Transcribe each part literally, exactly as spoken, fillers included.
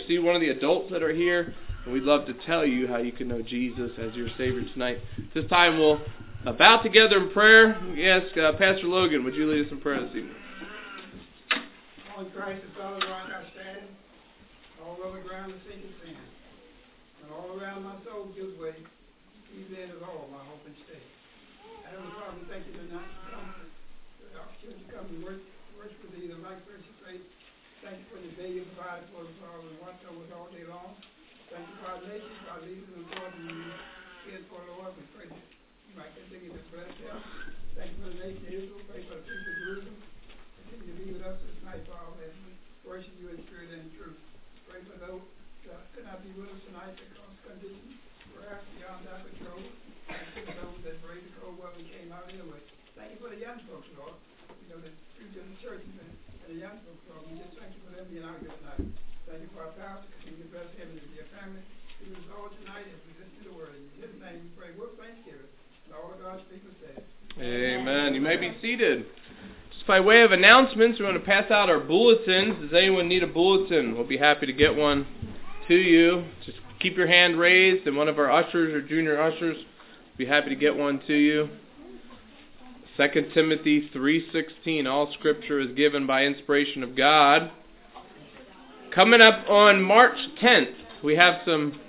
see one of the adults that are here, and we'd love to tell you how you can know Jesus as your Savior tonight. This time we'll uh, bow together in prayer. We ask uh, Pastor Logan, would you lead us in prayer this evening? On Christ the solid rock I stand, all over ground the sinking sand, and all around my soul gives way. He then is all my hope and stay. Heavenly Father, thank you tonight for coming, for the opportunity to come and work, worship with thee, the right precious faith. Thank you for the day you provided for us, Father, and watch over us all day long. Thank you for our nation, for our leaders and Lord, and you kids for the Lord. We pray that you might continue to bless them. Thank you for the nation of Israel. Pray for the people of Jerusalem. Continue to be with us this night, Father, as we worship you in spirit and in truth. Pray for those that could not be with us tonight because conditions perhaps beyond our control. Thank you for those that braved the cold weather and came out anyway. Thank you for the young folks, Lord. You know, the future of the churches and, and the young folks, Lord. We just thank you for them being out here tonight. Thank you for our pastor. Continue to bless him and his family. Be with us all tonight as we listen to the word. In his name we pray with thanksgiving. And all of God's people say, Amen. You may be seated. Just by way of announcements, we want to pass out our bulletins. Does anyone need a bulletin? We'll be happy to get one to you. Just keep your hand raised, and one of our ushers or junior ushers will be happy to get one to you. Second Timothy three sixteen, all Scripture is given by inspiration of God. Coming up on March tenth, we have some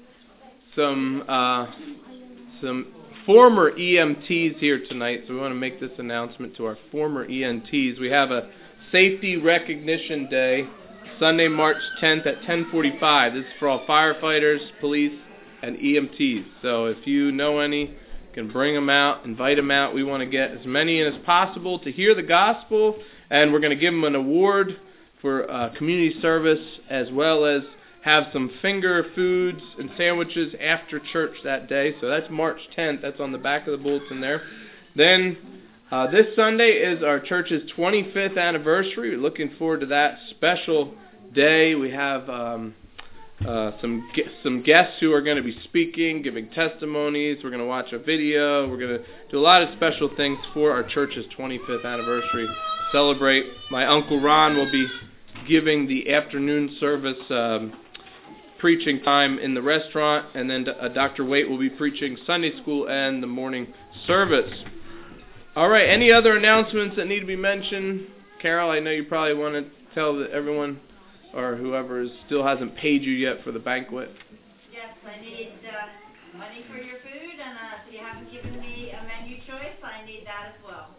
some uh, some former E M Ts here tonight, so we want to make this announcement to our former E M Ts. We have a Safety Recognition Day, Sunday, March tenth at ten forty-five. This is for all firefighters, police, and E M Ts. So if you know any, you can bring them out, invite them out. We want to get as many in as possible to hear the gospel, and we're going to give them an award for uh, community service, as well as have some finger foods and sandwiches after church that day. So that's March tenth. That's on the back of the bulletin there. Then uh, this Sunday is our church's twenty-fifth anniversary. We're looking forward to that special day. We have um, uh, some some guests who are going to be speaking, giving testimonies. We're going to watch a video. We're going to do a lot of special things for our church's twenty-fifth anniversary. Celebrate. My Uncle Ron will be giving the afternoon service um, preaching time in the restaurant, and then uh, Doctor Waite will be preaching Sunday school and the morning service. All right, any other announcements that need to be mentioned? Carol, I know you probably want to tell that everyone or whoever is, still hasn't paid you yet for the banquet. Yes, I need uh, money for your food, and uh, if you haven't given me a menu choice, I need that as well.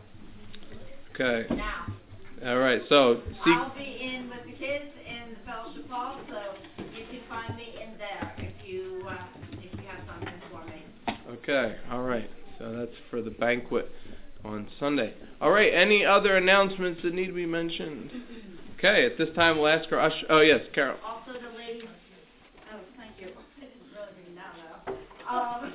Okay. Now. All right, so see. I'll be in with the kids in the fellowship hall, so you can find me in there if you uh, if you have something for me. Okay, all right. So that's for the banquet on Sunday. All right, any other announcements that need to be mentioned? Okay, at this time we'll ask our usher. Oh, yes, Carol. Also the ladies. Oh, thank you. I didn't really bring that up. Um,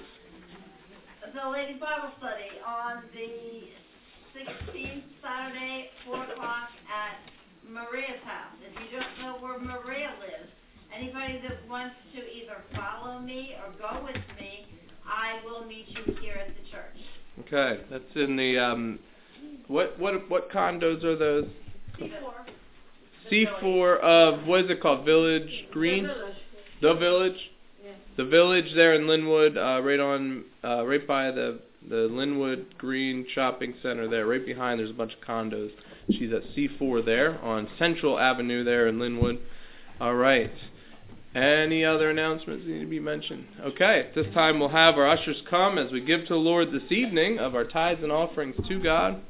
the ladies Bible study on the sixteenth, Saturday, four o'clock at Maria's house. If you don't know where Maria lives, anybody that wants to either follow me or go with me, I will meet you here at the church. Okay, that's in the um, what what what condos are those? C four. C four of what is it called? Village Green. The Village. The Village. Yeah. The Village there in Linwood, uh, right on, uh, right by the the Linwood Green Shopping Center there, right behind. There's a bunch of condos. She's at C four there on Central Avenue there in Linwood. All right. Any other announcements need to be mentioned? Okay, at this time we'll have our ushers come as we give to the Lord this evening of our tithes and offerings to God.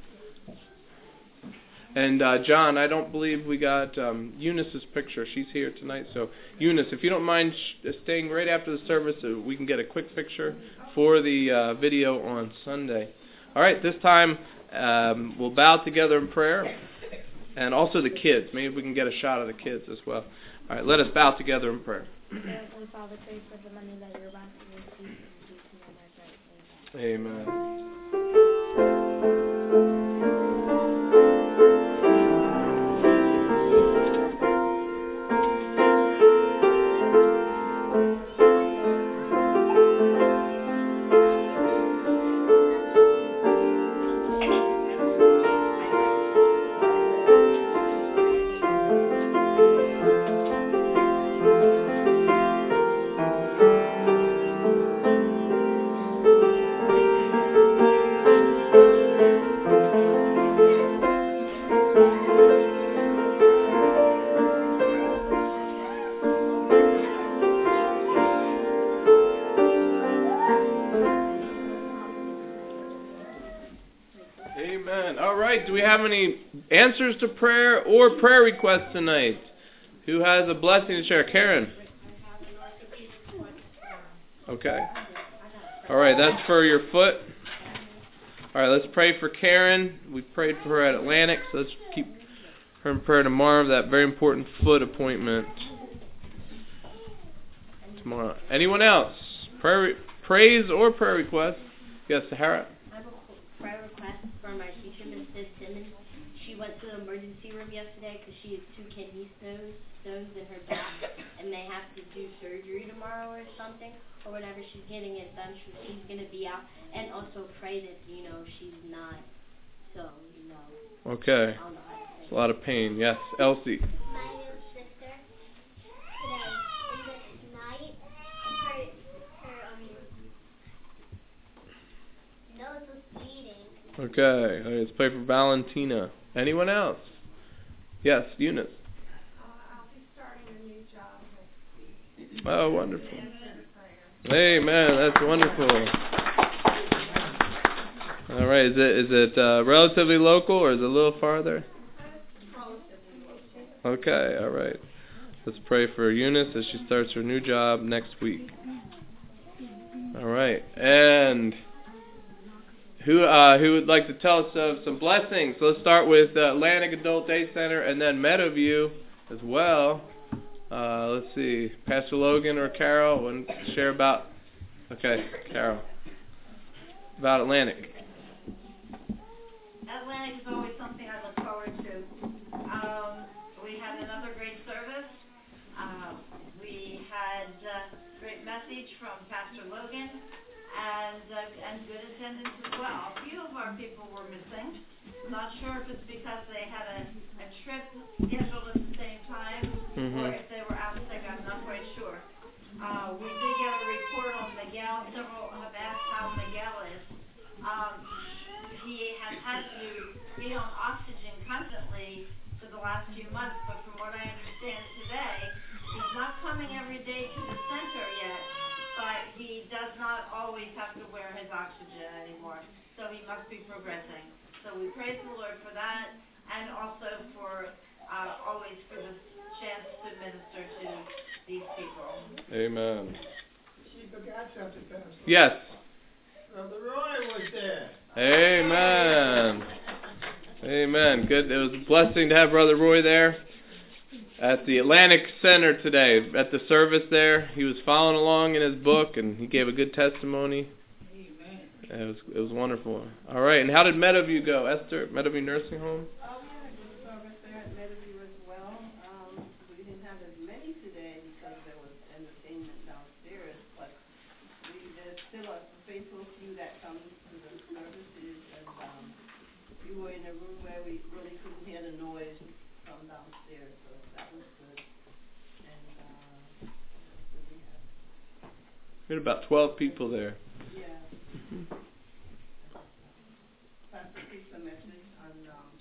And uh, John, I don't believe we got um, Eunice's picture. She's here tonight. So Eunice, if you don't mind sh- staying right after the service so we can get a quick picture for the uh, video on Sunday. All right, this time um, we'll bow together in prayer. And also the kids. Maybe we can get a shot of the kids as well. All right, let us bow together in prayer. Heavenly Father, pray for the money that you're about to receive. In Jesus' name I pray. Amen. Thank you. right. Do we have any answers to prayer or prayer requests tonight? Who has a blessing to share? Karen. Okay. All right, that's for your foot. All right, let's pray for Karen. We prayed for her at Atlantic, so let's keep her in prayer tomorrow for that very important foot appointment. Tomorrow. Anyone else? Prayer, praise or prayer request? Yes, Sahara. I have a prayer request for my teacher, Missus Simmons. She went to the emergency room yesterday because she has two kidney stones, stones in her back, and they have to do surgery tomorrow or something, or whatever. She's getting it done. She, she's going to be out. And also pray that, you know, she's not so, you know. Okay. It's a lot of pain. Yes, Elsie. My little sister, today, in the night, her, her, um, nose was bleeding. Okay. All right, let's pray for Valentina. Anyone else? Yes, Eunice. Uh, I'll be starting a new job next week. Oh, wonderful. Amen. That's wonderful. All right. Is it is it uh, relatively local or is it a little farther? Okay. All right. Let's pray for Eunice as she starts her new job next week. All right. And who uh, who would like to tell us of some blessings? So let's start with uh, Atlantic Adult Day Center and then Meadowview as well. Uh, let's see, Pastor Logan or Carol, want to share about, okay, Carol, about Atlantic. Atlantic is always something I look forward to. Um, we had another great service. Uh, we had a great message from Pastor Logan and uh, and good attendance as well. A few of our people were missing. I'm not sure if it's because they had a, a trip scheduled at the same time mm-hmm. or if they were out sick. I'm not quite sure. Uh, we did get a report on Miguel. Several have asked how Miguel is. Um, he has had to be on oxygen constantly for the last few months, but from what I understand today, he's not coming every day to the center yet, but he does not always have to wear his oxygen anymore, so he must be progressing. So we praise the Lord for that, and also for uh, always for the chance to minister to these people. Amen. She forgot something, Pastor. Yes. Brother Roy was there. Amen. Amen. Good. It was a blessing to have Brother Roy there at the Atlantic Center today. At the service there, he was following along in his book, and he gave a good testimony. Amen. It was it was wonderful. All right. And how did Meadowview go, Esther? Meadowview Nursing Home. Oh, we had a good service there at Meadowview as well. Um, we didn't have as many today because there was entertainment downstairs, but we, there's still a faithful few that come to the services, and um, we were in a room where we really couldn't hear the noise from downstairs, so that was good. And uh, what did we have? We had about twelve people there. Yeah. Mm-hmm. Pastor preached a message on um,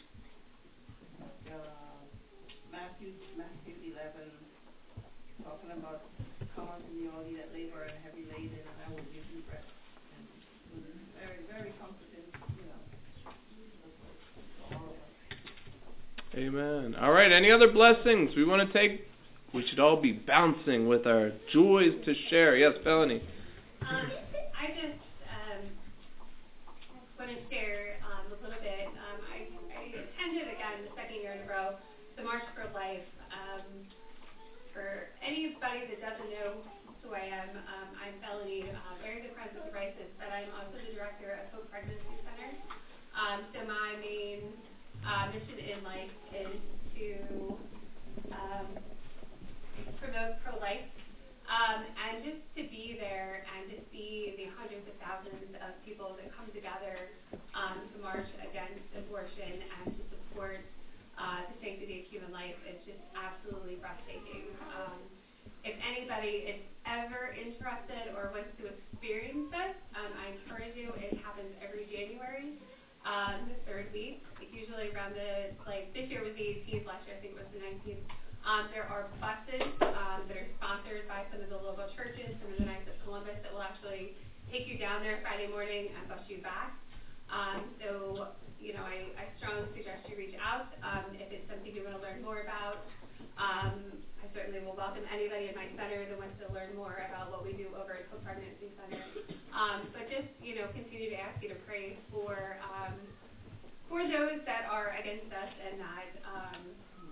uh, Matthew, Matthew eleven, talking about come unto me all ye that labor and heavy laden, and I will give you rest. And it was very, very comforting, you know, for all of us. Amen. All right. Any other blessings we want to take? We should all be bouncing with our joys to share. Yes, Felony. Um, I just um, want to share um, a little bit. Um, I, I attended again the second year in a row the March for Life. Um, for anybody that doesn't know who I am, um, I'm Felony, uh, very good friends with the Rices, but I'm also the director of Hope Pregnancy Center. Um, so my main uh, mission in life is to um, promote pro-life. Um, and just to be there and to see the hundreds of thousands of people that come together um, to march against abortion and to support uh, the sanctity of human life, it's just absolutely breathtaking. Um, if anybody is ever interested or wants to experience this, um, I encourage you. It happens every January, um, the third week. Usually around the, like, this year was the eighteenth, last year I think it was the nineteenth. Um, there are buses um, that are sponsored by some of the local churches, some of the Knights of Columbus, that will actually take you down there Friday morning and bus you back. Um, so, you know, I, I strongly suggest you reach out um, if it's something you want to learn more about. Um, I certainly will welcome anybody in my center that wants to learn more about what we do over at Hope Pregnancy Center. Um, but just, you know, continue to ask you to pray for um, for those that are against us and that um,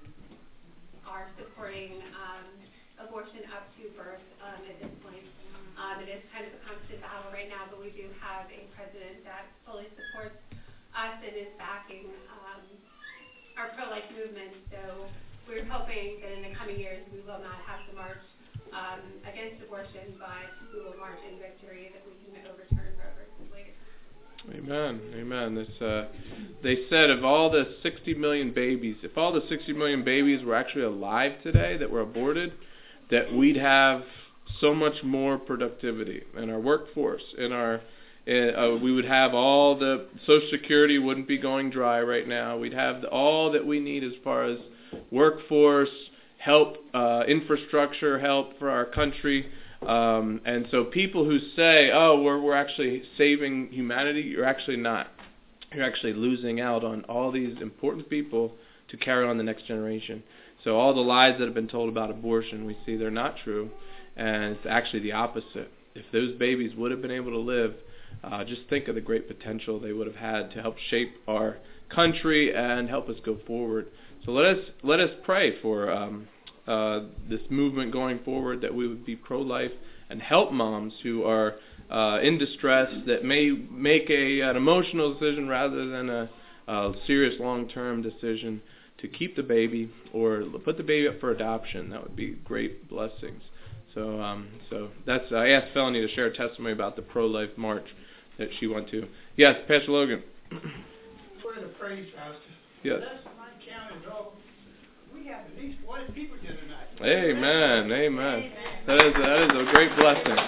are supporting um, abortion up to birth um, at this point. Um, it is kind of a constant battle right now, but we do have a president that fully supports us and is backing um, our pro-life movement. So we're hoping that in the coming years we will not have to march um, against abortion, but we will march in victory that we can overturn Roe versus Wade. Amen. Amen. This, uh, they said of all the sixty million babies, if all the sixty million babies were actually alive today that were aborted, that we'd have so much more productivity in our workforce, in our Uh, we would have all the Social Security wouldn't be going dry right now. We'd have the, all that we need as far as workforce, help, uh, infrastructure help for our country. Um, and so people who say, oh, we're, we're actually saving humanity, you're actually not. You're actually losing out on all these important people to carry on the next generation. So all the lies that have been told about abortion, we see they're not true. And it's actually the opposite. If those babies would have been able to live, Uh, just think of the great potential they would have had to help shape our country and help us go forward. So let us let us pray for um, uh, this movement going forward, that we would be pro-life and help moms who are uh, in distress, that may make a an emotional decision rather than a, a serious long-term decision to keep the baby or put the baby up for adoption. That would be great blessings. So, um, so that's. I asked Felony to share a testimony about the pro-life march that she went to. Yes, Pastor Logan. Word of praise, Pastor. Yes. That's my count is all. We have at least forty people here tonight. Amen. Amen. That is that is a great blessing.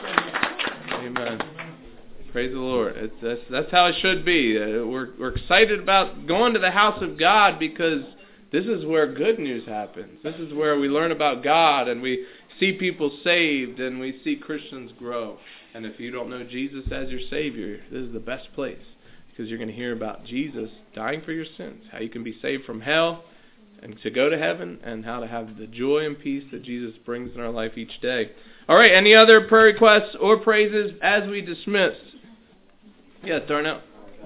Amen. Praise the Lord. It's, that's that's how it should be. Uh, we're we're excited about going to the house of God because this is where good news happens. This is where we learn about God and we see people saved and we see Christians grow. And if you don't know Jesus as your Savior, this is the best place, because you're going to hear about Jesus dying for your sins, how you can be saved from hell and to go to heaven, and how to have the joy and peace that Jesus brings in our life each day. All right, any other prayer requests or praises as we dismiss? Yes, Darnell.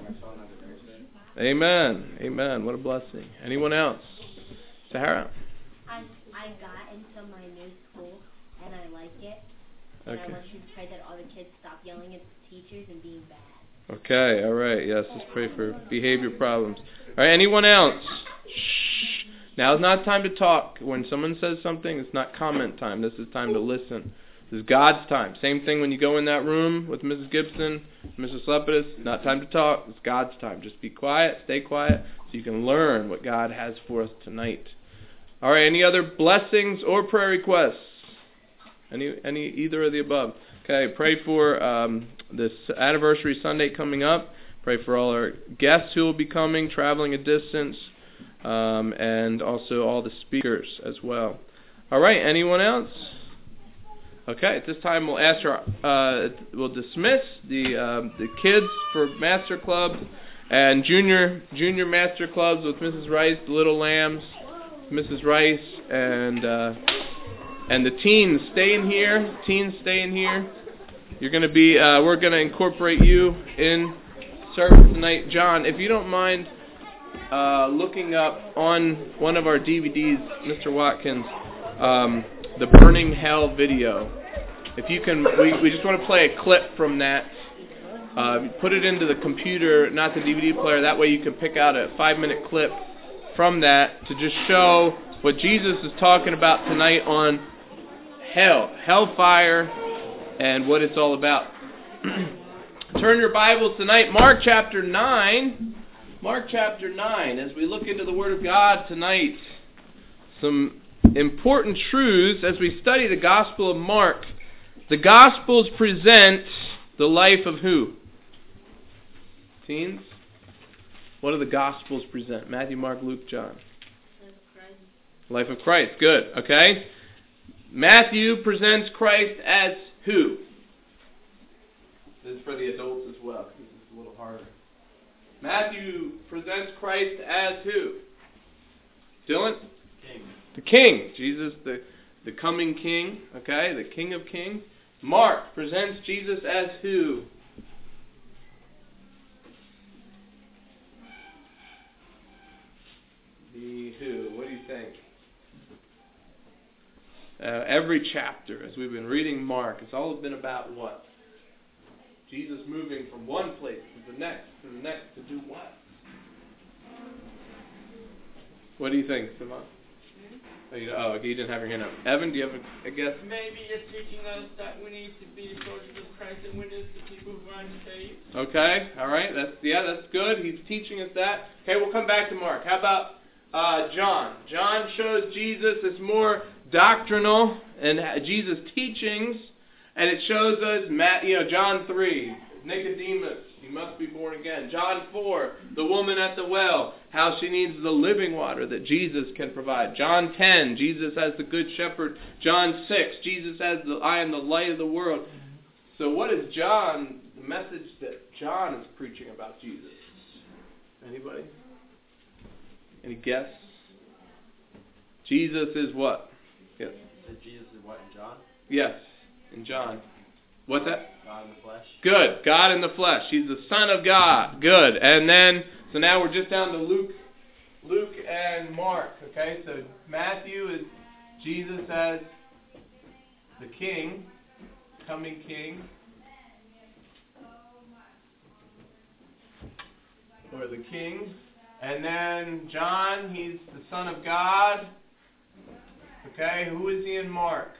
Amen. Amen. What a blessing. Anyone else? Sahara? I I got into my new school, and I like it. And Okay. I want you to pray that all the kids stop yelling at the teachers and being bad. Okay, all right. Yes, let's pray for behavior problems. All right, anyone else? Shh. Now is not time to talk. When someone says something, it's not comment time. This is time to listen. This is God's time. Same thing when you go in that room with Missus Gibson, Missus Lepidus. Not time to talk. It's God's time. Just be quiet, stay quiet, so you can learn what God has for us tonight. All right, any other blessings or prayer requests? Any, any, either of the above. Okay, pray for um, this anniversary Sunday coming up. Pray for all our guests who will be coming, traveling a distance, um, and also all the speakers as well. All right, anyone else? Okay, at this time we'll ask our, uh, we'll dismiss the um, the kids for Master Club and junior junior Master Clubs with Missus Rice, the Little Lambs, Missus Rice, and. Uh, And the teens, stay in here. Teens, stay in here. You're going to be, uh, we're going to incorporate you in service tonight. John, if you don't mind uh, looking up on one of our D V Ds, Mister Watkins, um, the Burning Hell video. If you can, we, we just want to play a clip from that. Uh, put it into the computer, not the D V D player. That way you can pick out a five-minute clip from that to just show what Jesus is talking about tonight on hell, hellfire, and what it's all about. Turn your Bibles tonight, Mark chapter nine. Mark chapter nine, as we look into the Word of God tonight. Some important truths as we study the Gospel of Mark. The Gospels present the life of who? Teens? What do the Gospels present? Matthew, Mark, Luke, John. Life of Christ. Good. Okay. Matthew presents Christ as who? This is for the adults as well, because it's a little harder. Matthew presents Christ as who? Dylan? King. The King. Jesus, the, the coming King. Okay, the King of Kings. Mark presents Jesus as who? The who? What do you think? Uh, every chapter, as we've been reading Mark, it's all been about what? Jesus moving from one place to the next, to the next, to do what? What do you think, Simon? Oh, you, oh, okay, you didn't have your hand up. Evan, do you have a, a guess? Maybe it's teaching us that we need to be soldiers of Christ and witness to people who aren't saved. Okay, all right. That's yeah, that's good. He's teaching us that. Okay, we'll come back to Mark. How about uh, John? John shows Jesus as more doctrinal and Jesus' teachings, and it shows us, Matt, you know, John three, Nicodemus, you must be born again. John four, the woman at the well, how she needs the living water that Jesus can provide. John ten, Jesus as the good shepherd. John six, Jesus as the I am the light of the world. So what is John, the message that John is preaching about Jesus? Anybody? Any guess? Jesus is what? Yes. So Jesus is what in John? Yes, in John. What's that? God in the flesh. Good. God in the flesh. He's the Son of God. Good. And then, so now we're just down to Luke, Luke and Mark. Okay, so Matthew is Jesus as the King, coming King, or the King. And then John, he's the Son of God. Okay, who is he in Mark?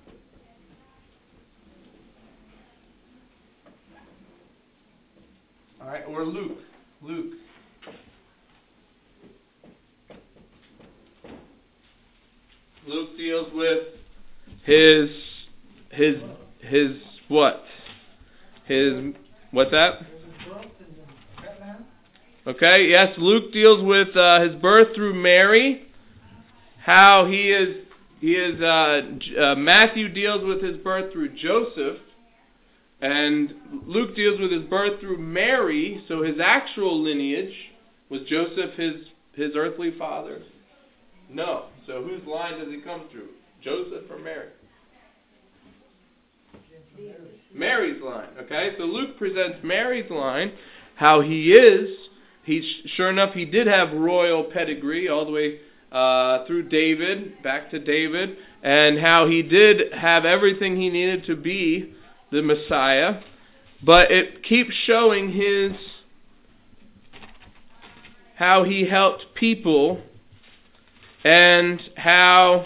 All right, or Luke. Luke. Luke deals with his his his what? His what's that? Okay, yes, Luke deals with uh, his birth through Mary. How he is he is uh, uh, Matthew deals with his birth through Joseph. And Luke deals with his birth through Mary, so his actual lineage, was Joseph his, his earthly father? No. So whose line does he come through? Joseph or Mary? Mary's line. Okay, so Luke presents Mary's line, how he is. He's sure enough, he did have royal pedigree all the way uh, through David, back to David, and how he did have everything he needed to be the Messiah, but it keeps showing his how he helped people and how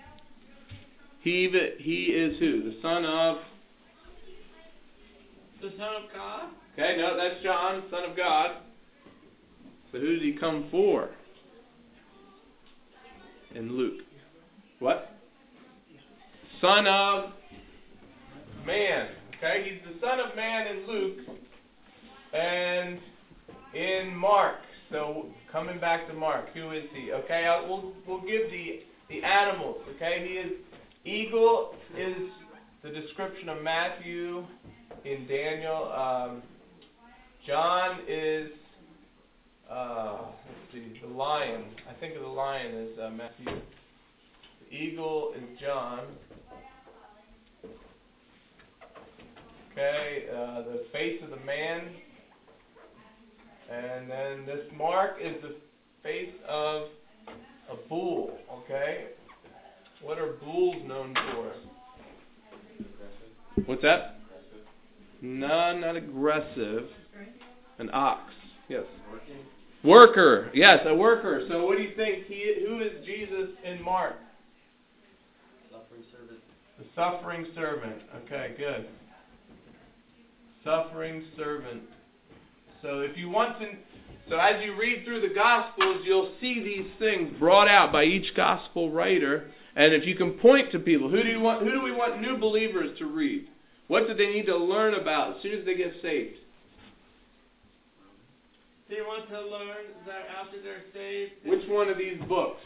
he he is who? The son of the Son of God? Okay, no, that's John, Son of God. So who did he come for? In Luke. What? Son of Man. Okay, he's the Son of Man in Luke and in Mark. So coming back to Mark, who is he? Okay, I'll, we'll we'll give the the animals. Okay, he is eagle is the description of Matthew in Daniel. Um, John is uh, let's see, the lion. I think of the lion as uh, Matthew. The eagle is John. Okay, uh, the face of the man. And then this mark is the face of a bull. Okay? What are bulls known for? Aggressive. What's that? Aggressive. No, not aggressive. An ox. Yes. Working. Worker. Yes, a worker. So what do you think? He, who is Jesus in Mark? Suffering servant. The suffering servant. Okay, good. Suffering servant. So if you want to, so as you read through the Gospels, you'll see these things brought out by each Gospel writer. And if you can point to people, who do you want? Who do we want new believers to read? What do they need to learn about as soon as they get saved? They want to learn that after they're saved. Which one of these books?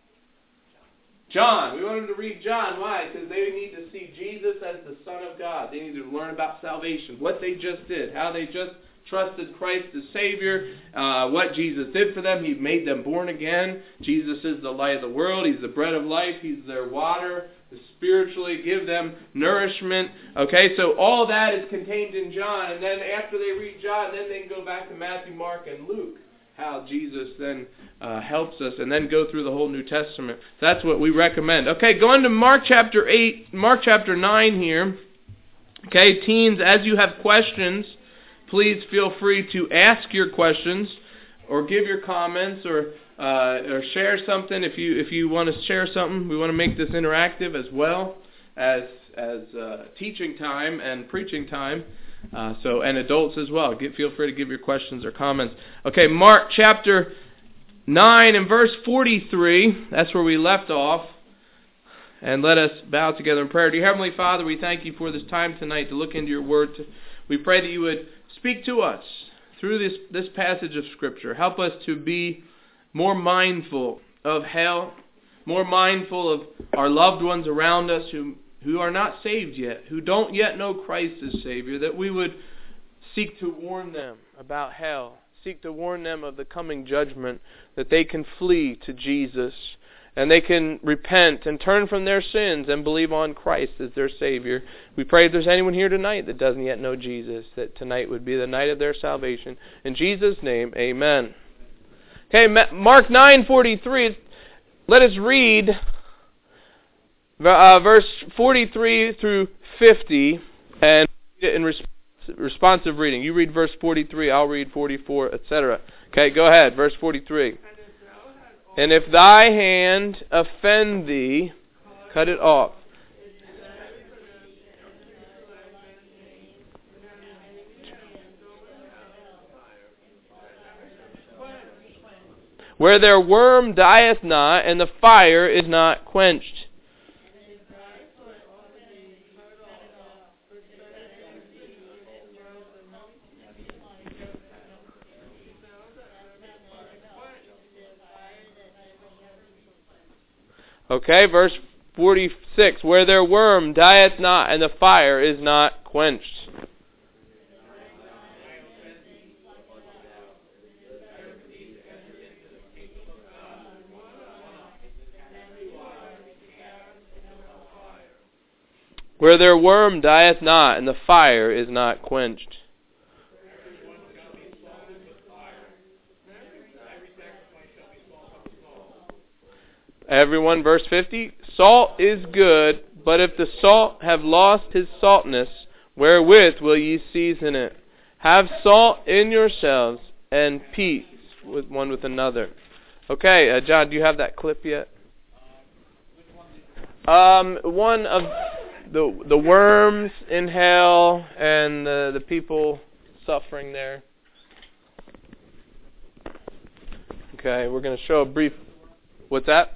John. We want them to read John. Why? Because they need to see Jesus as the Son of God. They need to learn about salvation, what they just did, how they just trusted Christ as Savior, uh, what Jesus did for them. He made them born again. Jesus is the light of the world. He's the bread of life. He's their water to spiritually give them nourishment. Okay, so all that is contained in John. And then after they read John, then they can go back to Matthew, Mark, and Luke. How Jesus then uh, helps us, and then go through the whole New Testament. That's what we recommend. Okay, going to Mark chapter eight, Mark chapter nine here. Okay, teens, as you have questions, please feel free to ask your questions or give your comments or uh, or share something if you if you want to share something. We want to make this interactive as well as as uh, teaching time and preaching time. Uh, so, and adults as well. Get, feel free to give your questions or comments. Okay, Mark chapter nine and verse forty-three. That's where we left off. And let us bow together in prayer. Dear Heavenly Father, we thank you for this time tonight to look into your word. We pray that you would speak to us through this, this passage of Scripture. Help us to be more mindful of hell, more mindful of our loved ones around us who who are not saved yet, who don't yet know Christ as Savior, that we would seek to warn them about hell, seek to warn them of the coming judgment, that they can flee to Jesus, and they can repent and turn from their sins and believe on Christ as their Savior. We pray if there's anyone here tonight that doesn't yet know Jesus, that tonight would be the night of their salvation. In Jesus' name, amen. Okay, Mark nine forty-three, let us read Uh, verse forty-three through fifty, and in resp- responsive reading. You read verse forty-three, I'll read forty-four, et cetera. Okay, go ahead, verse forty-three. And if thy hand offend thee, cut it off. Where their worm dieth not, and the fire is not quenched. Okay, verse forty-six. Where their worm dieth not, and the fire is not quenched. Where their worm dieth not, and the fire is not quenched. Everyone, verse fifty, salt is good, but if the salt have lost his saltness, wherewith will ye season it? Have salt in yourselves, and peace with one with another. Okay, uh, John, do you have that clip yet? Um, one of the the worms in hell and the, the people suffering there. Okay, we're going to show a brief. What's that?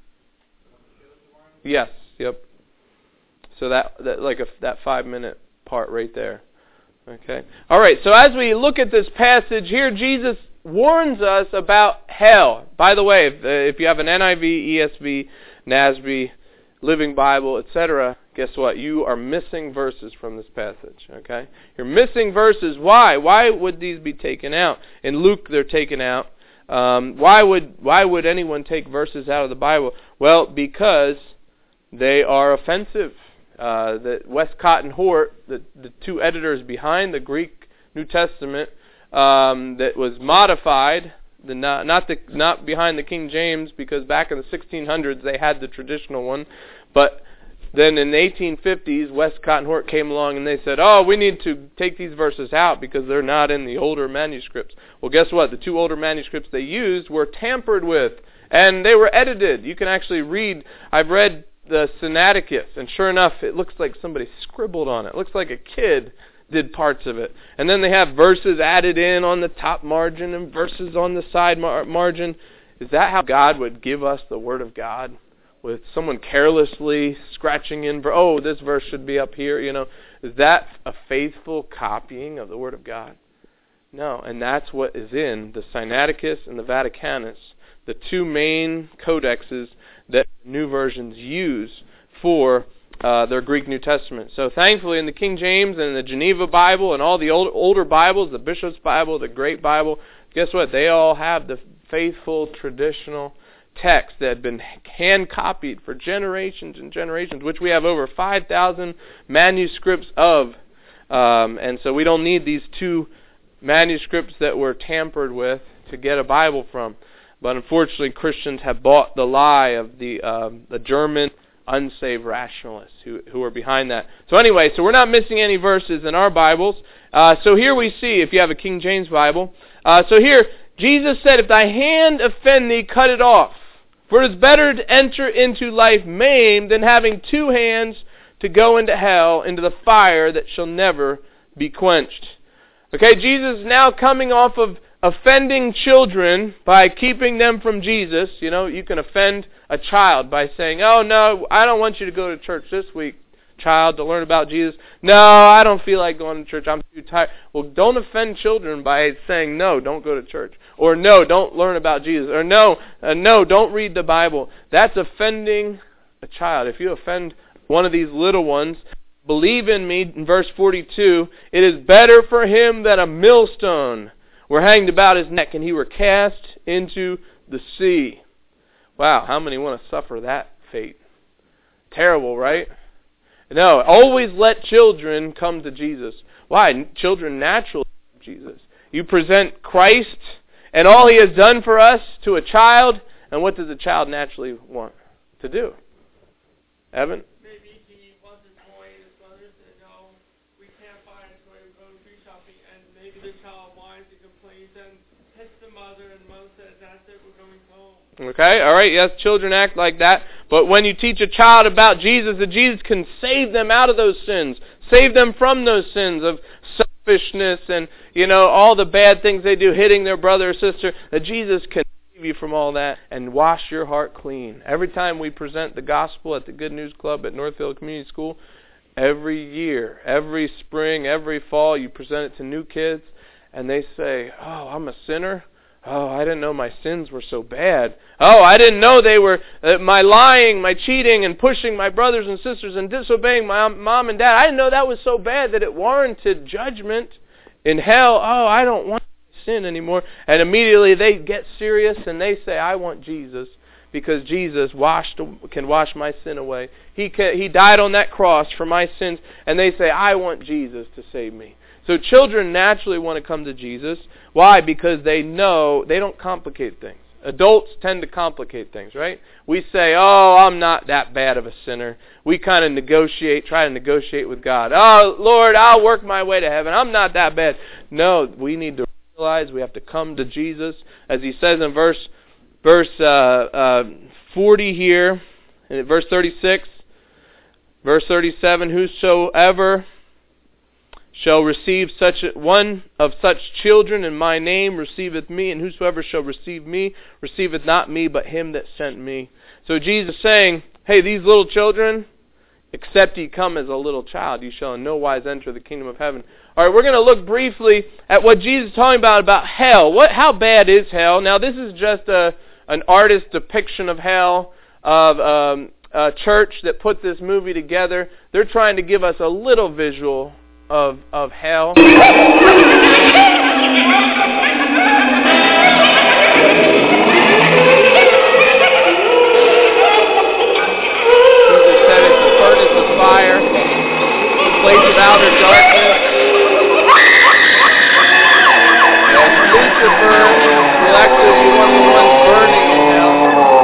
Yes. Yep. So that that like a that five minute part right there. Okay. All right. So as we look at this passage here, Jesus warns us about hell. By the way, if, uh, if you have an N I V, E S V, N A S B, Living Bible, et cetera, guess what? You are missing verses from this passage. Okay. You're missing verses. Why? Why would these be taken out? In Luke, they're taken out. Um, why would why would anyone take verses out of the Bible? Well, because they are offensive. Uh, that Westcott and Hort, the, the two editors behind the Greek New Testament, um, that was modified, the not not the not behind the King James, because back in the sixteen hundreds they had the traditional one, but then in the eighteen fifties Westcott and Hort came along and they said, "Oh, we need to take these verses out because they're not in the older manuscripts." Well, guess what? The two older manuscripts they used were tampered with, and they were edited. You can actually read. I've read the Sinaiticus, and sure enough, it looks like somebody scribbled on it. It looks like a kid did parts of it. And then they have verses added in on the top margin and verses on the side mar- margin. Is that how God would give us the Word of God? With someone carelessly scratching in, oh, this verse should be up here, you know. Is that a faithful copying of the Word of God? No, and that's what is in the Sinaiticus and the Vaticanus, the two main codexes that new versions use for uh, their Greek New Testament. So thankfully in the King James and the Geneva Bible and all the old, older Bibles, the Bishop's Bible, the Great Bible, guess what? They all have the faithful traditional text that had been hand copied for generations and generations, which we have over five thousand manuscripts of. Um, and so we don't need these two manuscripts that were tampered with to get a Bible from. But unfortunately, Christians have bought the lie of the um, the German unsaved rationalists who who are behind that. So anyway, so we're not missing any verses in our Bibles. Uh, so here we see, if you have a King James Bible, uh, so here Jesus said, "If thy hand offend thee, cut it off. For it is better to enter into life maimed than having two hands to go into hell, into the fire that shall never be quenched." Okay, Jesus is now coming off of offending children by keeping them from Jesus. You know, you can offend a child by saying, "Oh, no, I don't want you to go to church this week, child, to learn about Jesus. No, I don't feel like going to church. I'm too tired." Well, don't offend children by saying, "No, don't go to church." Or, "No, don't learn about Jesus." Or, "No, uh, no, don't read the Bible." That's offending a child. If you offend one of these little ones, believe in me, in verse forty-two, "It is better for him that a millstone were hanged about his neck, and he were cast into the sea." Wow, how many want to suffer that fate? Terrible, right? No, always let children come to Jesus. Why? Children naturally love Jesus. You present Christ and all He has done for us to a child, and what does a child naturally want to do? Evan? Maybe he wants a toy, and his brother said, "No, we can't buy a toy, we're going to shopping," and maybe the child whines and complains and hits the mother, and mother says, "That's it, we're going home." Okay, all right, yes, children act like that. But when you teach a child about Jesus, that Jesus can save them out of those sins, save them from those sins of selfishness and, you know, all the bad things they do, hitting their brother or sister, that Jesus can save you from all that and wash your heart clean. Every time we present the gospel at the Good News Club at Northfield Community School, every year, every spring, every fall, you present it to new kids, and they say, "Oh, I'm a sinner? Oh, I didn't know my sins were so bad. Oh, I didn't know they were uh, my lying, my cheating, and pushing my brothers and sisters and disobeying my mom and dad. I didn't know that was so bad that it warranted judgment in hell. Oh, I don't want to sin anymore." And immediately they get serious and they say, "I want Jesus, because Jesus washed can wash my sin away. He can, He died on that cross for my sins." And they say, "I want Jesus to save me." So children naturally want to come to Jesus. Why? Because they know they don't complicate things. Adults tend to complicate things, right? We say, "Oh, I'm not that bad of a sinner." We kind of negotiate, try to negotiate with God. "Oh, Lord, I'll work my way to heaven. I'm not that bad." No, we need to realize we have to come to Jesus. As He says in verse verse uh, uh, forty here, and verse thirty-six, verse thirty-seven, "Whosoever shall receive such a, one of such children in my name receiveth me, and whosoever shall receive me receiveth not me, but him that sent me." So Jesus is saying, hey, these little children, except ye come as a little child, you shall in no wise enter the kingdom of heaven. All right, we're going to look briefly at what Jesus is talking about, about hell. What? How bad is hell? Now, this is just a an artist's depiction of hell, of um, a church that put this movie together. They're trying to give us a little visual of of hell. Jesus said it's a furnace of fire, a place of outer darkness. And Lucifer will actually be one of the ones burning in hell.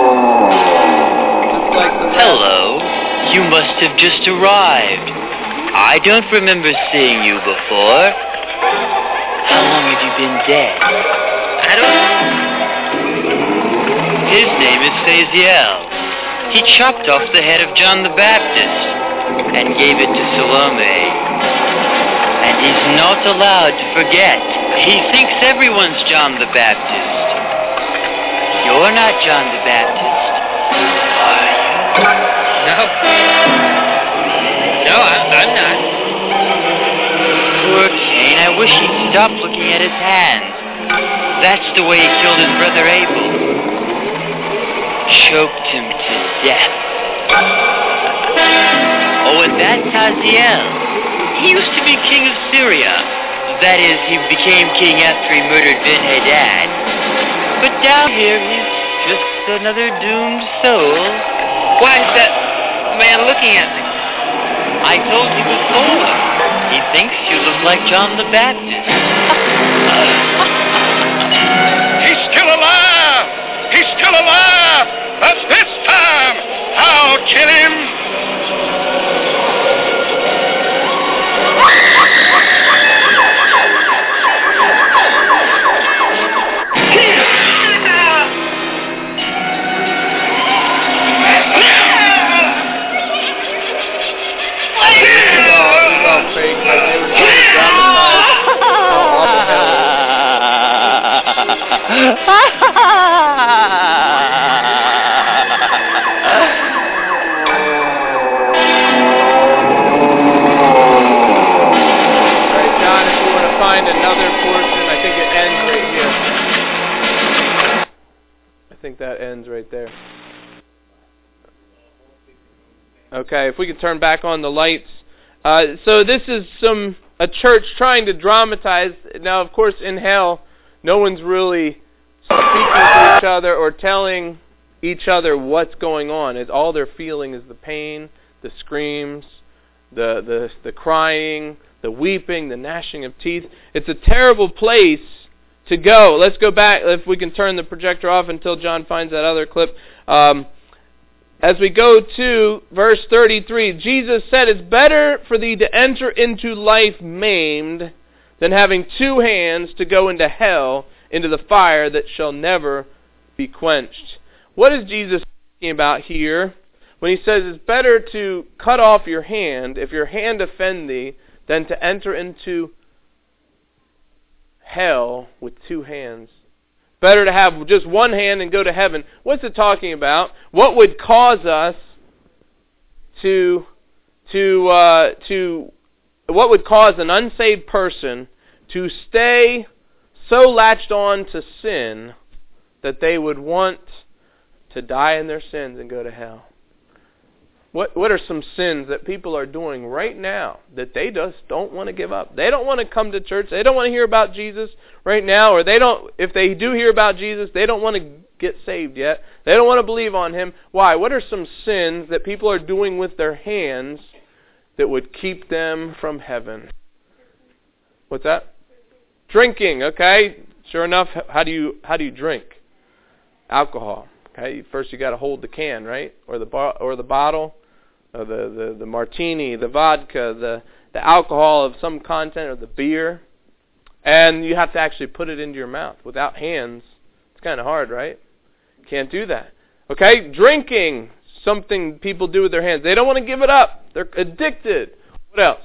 Just like the rest. Hello, you must have just arrived. I don't remember seeing you before. How long have you been dead? I don't know. His name is Phaziel. He chopped off the head of John the Baptist and gave it to Salome. And he's not allowed to forget. He thinks everyone's John the Baptist. You're not John the Baptist, are you? No. No, I'm, I'm not. Poor Cain, I wish he'd stop looking at his hands. That's the way he killed his brother Abel. Choked him to death. Oh, and that's Hazael. He used to be king of Syria. That is, he became king after he murdered Ben-Hadad. But down here, he's just another doomed soul. Why is that man looking at me? I told you before. He thinks you look like John the Baptist. He's still alive! He's still alive! But this time, I'll kill him! Okay, if we could turn back on the lights. Uh, so this is some a church trying to dramatize. Now, of course, in hell, no one's really speaking to each other or telling each other what's going on. It's all they're feeling is the pain, the screams, the the the crying, the weeping, the gnashing of teeth. It's a terrible place to go. Let's go back, if we can turn the projector off until John finds that other clip. Um, As we go to verse thirty-three, Jesus said, "It's better for thee to enter into life maimed than having two hands to go into hell, into the fire that shall never be quenched." What is Jesus talking about here when he says it's better to cut off your hand, if your hand offend thee, than to enter into hell with two hands? Better to have just one hand and go to heaven. What's it talking about? What would cause us to to uh, to what would cause an unsaved person to stay so latched on to sin that they would want to die in their sins and go to hell? What what are some sins that people are doing right now that they just don't want to give up? They don't want to come to church. They don't want to hear about Jesus right now, or they don't. If they do hear about Jesus, they don't want to get saved yet. They don't want to believe on Him. Why? What are some sins that people are doing with their hands that would keep them from heaven? What's that? Drinking. Okay. Sure enough, how do you how do you drink? Alcohol. Okay. First, you got to hold the can, right, or the bar, or the bottle. Or the, the, the martini, the vodka, the, the alcohol of some content, or the beer. And you have to actually put it into your mouth. Without hands, it's kind of hard, right? Can't do that. Okay, drinking, something people do with their hands. They don't want to give it up. They're addicted. What else?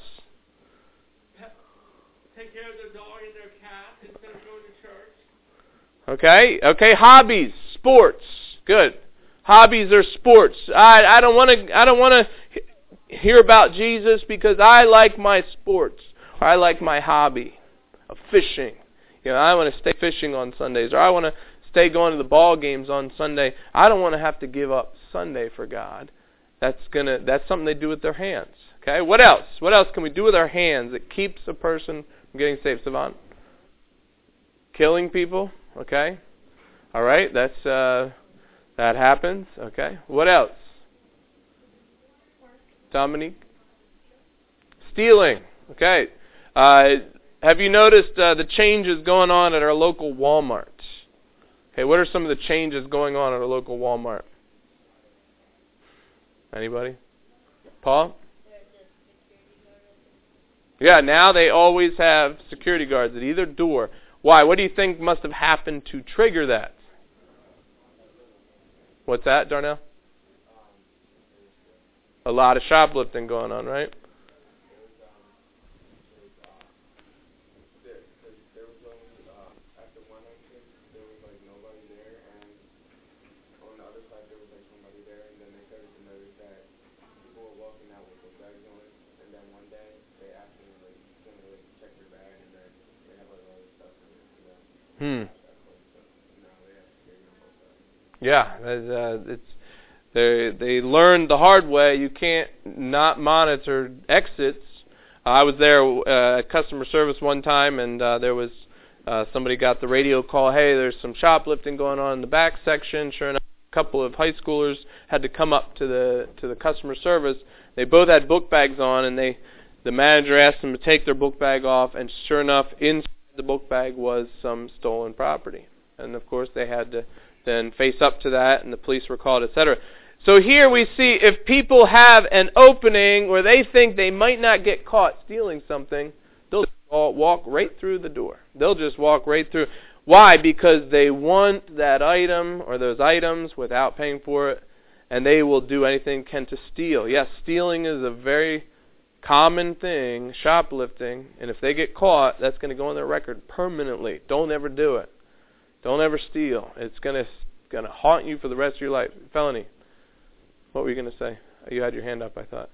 Take care of their dog and their cat instead of going to church. Okay, okay, hobbies, sports, good. Hobbies or sports. I I don't want to I don't want to hear about Jesus because I like my sports. Or I like my hobby of fishing. You know, I want to stay fishing on Sundays, or I want to stay going to the ball games on Sunday. I don't want to have to give up Sunday for God. That's gonna that's something they do with their hands. Okay. What else? What else can we do with our hands that keeps a person from getting saved? Savant? Killing people. Okay. All right. That's. Uh, That happens. Okay. What else? Dominique? Stealing. Okay. Uh, have you noticed uh, the changes going on at our local Walmart? Okay. What are some of the changes going on at our local Walmart? Anybody? Paul? Yeah. Now they always have security guards at either door. Why? What do you think must have happened to trigger that? What's that, Darnell? A lot of shoplifting going on, right? Hmm. Yeah, uh, it's They they learned the hard way. You can't not monitor exits. Uh, I was there uh, at customer service one time, and uh, there was uh, somebody got the radio call. Hey, there's some shoplifting going on in the back section. Sure enough, a couple of high schoolers had to come up to the to the customer service. They both had book bags on, and they the manager asked them to take their book bag off. And sure enough, inside the book bag was some stolen property. And of course, they had to then face up to that, and the police were called, et cetera. So here we see if people have an opening where they think they might not get caught stealing something, they'll just all walk right through the door. They'll just walk right through. Why? Because they want that item or those items without paying for it, and they will do anything can to steal. Yes, stealing is a very common thing, shoplifting, and if they get caught, that's going to go on their record permanently. Don't ever do it. Don't ever steal. It's going to going to haunt you for the rest of your life. Felony. What were you going to say? You had your hand up, I thought.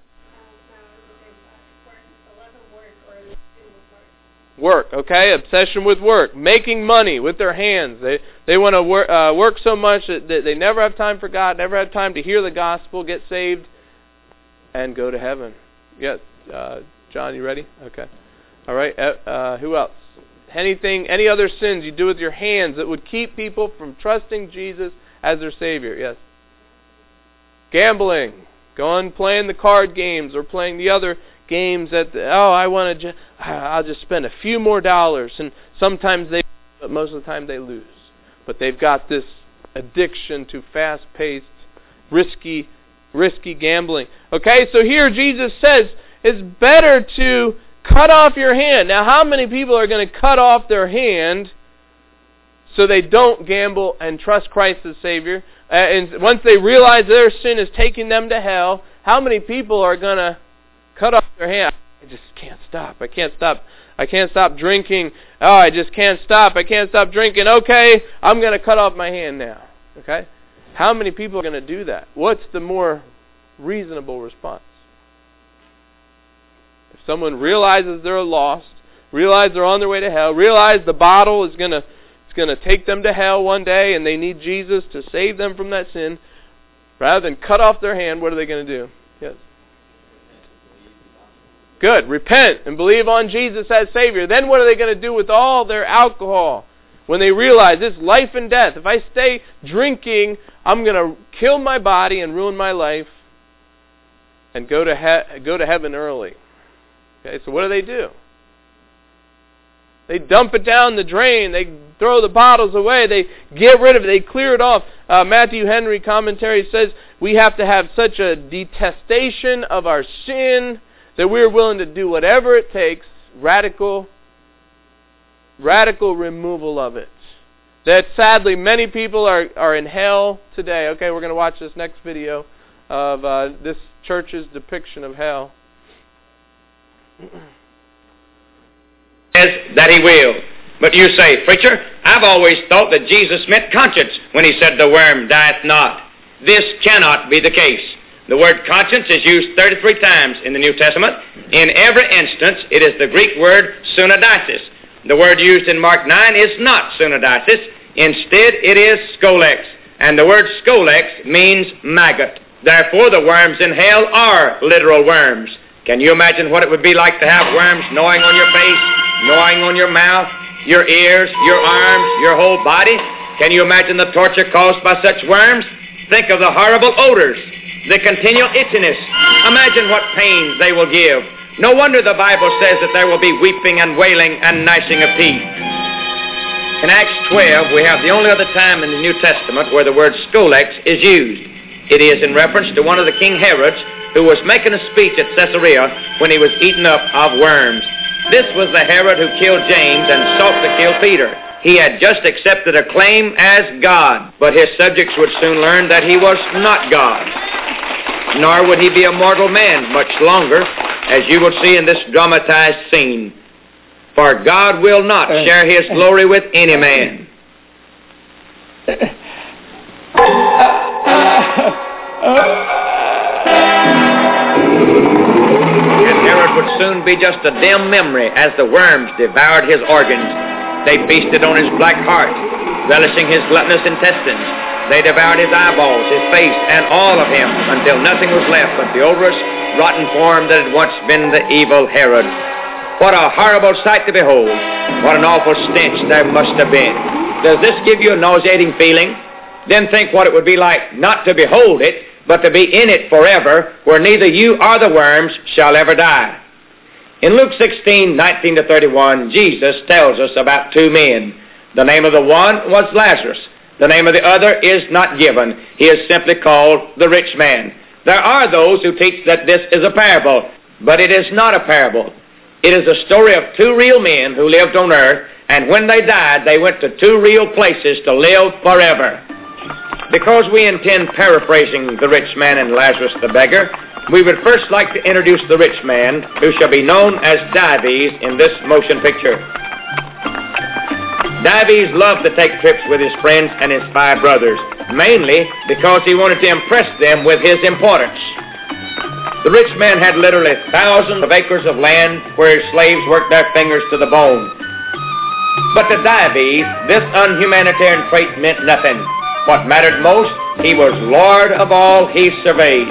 Work, okay? Obsession with work. Making money with their hands. They they want to work, uh, work so much that they never have time for God, never have time to hear the gospel, get saved, and go to heaven. Yes, uh, John, you ready? Okay. All right. Uh, uh, who else? Anything, any other sins you do with your hands that would keep people from trusting Jesus as their Savior? Yes. Gambling, going playing the card games or playing the other games at the, oh, I want to, ju- I'll just spend a few more dollars, and sometimes they, but most of the time they lose. But they've got this addiction to fast-paced, risky, risky gambling. Okay, so here Jesus says it's better to cut off your hand. Now, how many people are going to cut off their hand so they don't gamble and trust Christ as Savior? Uh, and once they realize their sin is taking them to hell, how many people are going to cut off their hand? I just can't stop. I can't stop. I can't stop drinking. Oh, I just can't stop. I can't stop drinking. Okay, I'm going to cut off my hand now. Okay? How many people are going to do that? What's the more reasonable response? If someone realizes they're lost, realize they're on their way to hell, realize the bottle is going to It's going to take them to hell one day and they need Jesus to save them from that sin, rather than cut off their hand, what are they going to do? Yes. Good. Repent and believe on Jesus as Savior. Then what are they going to do with all their alcohol? When they realize it's life and death. If I stay drinking, I'm going to kill my body and ruin my life and go to he- go to heaven early. Okay, so what do they do? They dump it down the drain. They throw the bottles away. They get rid of it. They clear it off. Uh, Matthew Henry commentary says we have to have such a detestation of our sin that we're willing to do whatever it takes, radical, radical removal of it. That sadly many people are, are in hell today. Okay, we're going to watch this next video of uh, this church's depiction of hell. Says that he will. But you say, preacher, I've always thought that Jesus meant conscience when he said the worm dieth not. This cannot be the case. The word conscience is used thirty-three times in the New Testament. In every instance, it is the Greek word sunodisis. The word used in Mark nine is not sunodisis. Instead, it is scolex. And the word scolex means maggot. Therefore, the worms in hell are literal worms. Can you imagine what it would be like to have worms gnawing on your face, gnawing on your mouth, your ears, your arms, your whole body? Can you imagine the torture caused by such worms? Think of the horrible odors, the continual itchiness. Imagine what pains they will give. No wonder the Bible says that there will be weeping and wailing and gnashing of teeth. In Acts twelve, we have the only other time in the New Testament where the word scolex is used. It is in reference to one of the King Herods who was making a speech at Caesarea when he was eaten up of worms. This was the Herod who killed James and sought to kill Peter. He had just accepted a claim as God, but his subjects would soon learn that he was not God. Nor would he be a mortal man much longer, as you will see in this dramatized scene. For God will not share his glory with any man. And Herod would soon be just a dim memory as the worms devoured his organs. They feasted on his black heart, relishing his gluttonous intestines. They devoured his eyeballs, his face, and all of him, until nothing was left but the odorous, rotten form that had once been the evil Herod. What a horrible sight to behold. What an awful stench there must have been. Does this give you a nauseating feeling? Then think what it would be like not to behold it, but to be in it forever, where neither you or the worms shall ever die. In Luke sixteen, nineteen to thirty-one, Jesus tells us about two men. The name of the one was Lazarus. The name of the other is not given. He is simply called the rich man. There are those who teach that this is a parable, but it is not a parable. It is a story of two real men who lived on earth, and when they died, they went to two real places to live forever. Because we intend paraphrasing the rich man and Lazarus the beggar, we would first like to introduce the rich man, who shall be known as Dives in this motion picture. Dives loved to take trips with his friends and his five brothers, mainly because he wanted to impress them with his importance. The rich man had literally thousands of acres of land where his slaves worked their fingers to the bone. But to Dives, this unhumanitarian trait meant nothing. What mattered most, he was Lord of all he surveyed.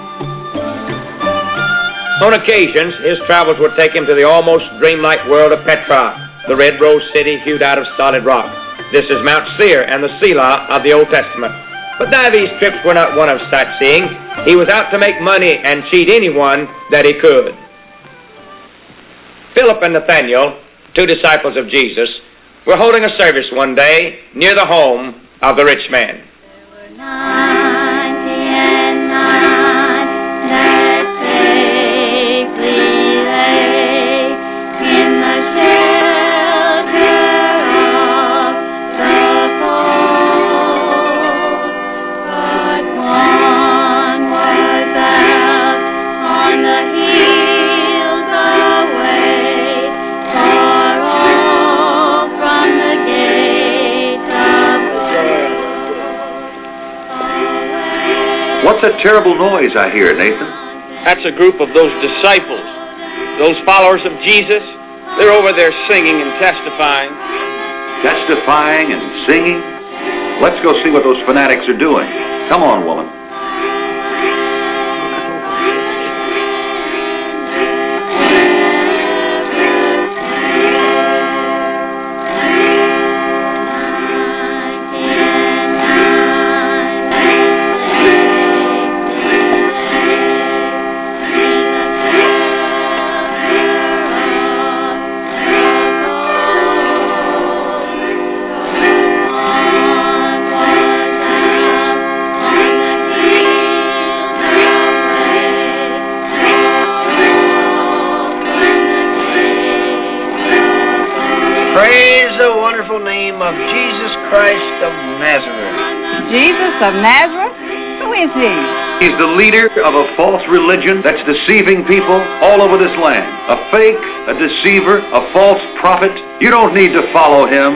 On occasions, his travels would take him to the almost dreamlike world of Petra, the red rose city hewed out of solid rock. This is Mount Seir and the Selah of the Old Testament. But Dives' trips were not one of sightseeing. He was out to make money and cheat anyone that he could. Philip and Nathaniel, two disciples of Jesus, were holding a service one day near the home of the rich man. What's a terrible noise I hear, Nathan? That's a group of those disciples, those followers of Jesus. They're over there singing and testifying. Testifying and singing? Let's go see what those fanatics are doing. Come on, woman. Of Jesus Christ of Nazareth. Jesus of Nazareth? Who is he? He's the leader of a false religion that's deceiving people all over this land. A fake, a deceiver, a false prophet. You don't need to follow him.